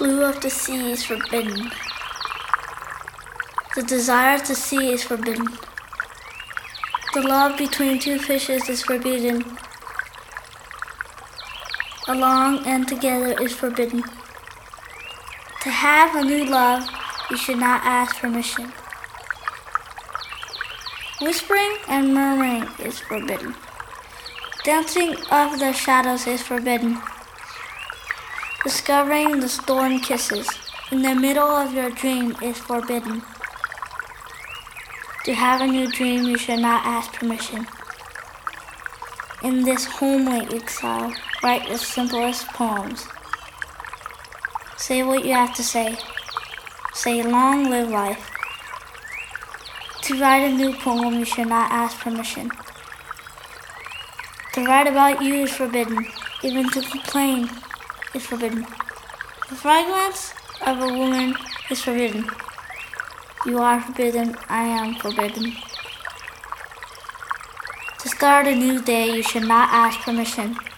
blue of the sea is forbidden. The desire to see is forbidden. The love between two fishes is forbidden. Along and together is forbidden. To have a new love, you should not ask permission. Whispering and murmuring is forbidden. Dancing of the shadows is forbidden. Discovering the storm kisses in the middle of your dream is forbidden. To have a new dream, you should not ask permission. In this homely exile, write the simplest poems. Say what you have to say. Say long live life. To write a new poem, you should not ask permission. To write about you is forbidden. Even to complain is forbidden. The fragrance of a woman is forbidden. You are forbidden, I am forbidden. To start a new day, you should not ask permission.